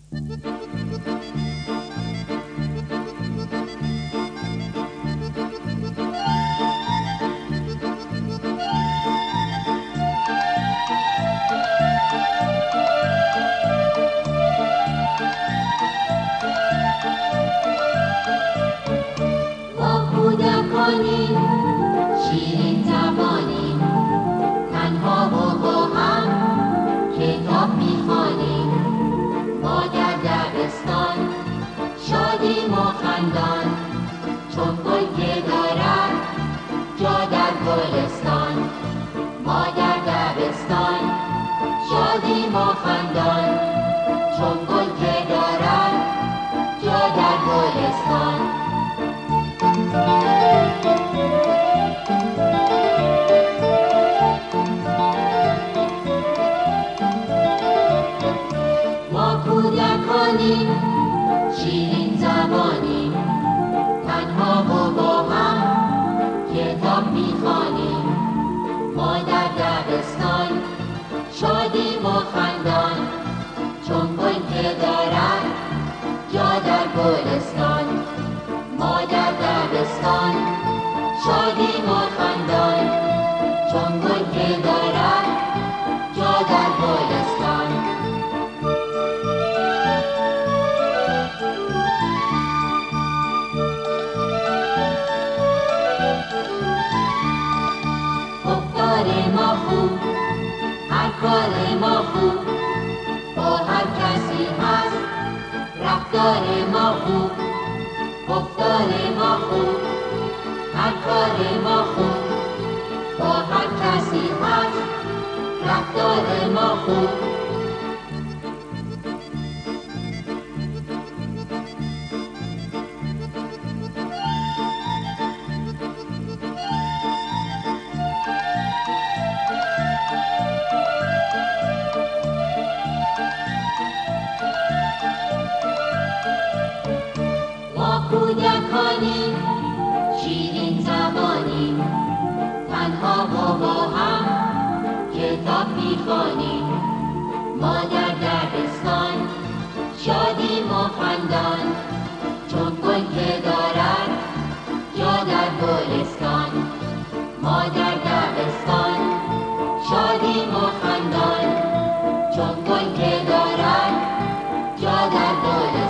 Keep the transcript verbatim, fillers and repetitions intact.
ما کودکانیم، شیرین زبانیم، تنها و با هم کتاب میخوانیم. ما در دبستان شادیم و خندان، چون گل که دارد جا در گلستان. ما در دبستان شادیم و خندان، چون گل که دارد جا در گلستان. ما کودکانیم، شیرین زبانیم، تنها و با هم کتاب میخوانیم. ما در دبستان شادیم و خندان، چون گل که دارد جا در گلستان. ما در دبستان شادیم و خندان، چون گل که دارد جا در گلستان. گفتار ما خوب، هر کار ما خوب، با هر کسی هست. رفتار ما خوب، گفتار ما خوب، هر کار ما خوب، با هر کسی هست. رفتار ما خوب. ما کودکانیم، شیرین زبانیم، تنها و با هم کتاب میخوانیم. ما در دبستان شادیم و خندان، چون گل که دارد جا در گلستان. ما در دبستان شادیم و خندان، چون گل که دارد جا در گلستان.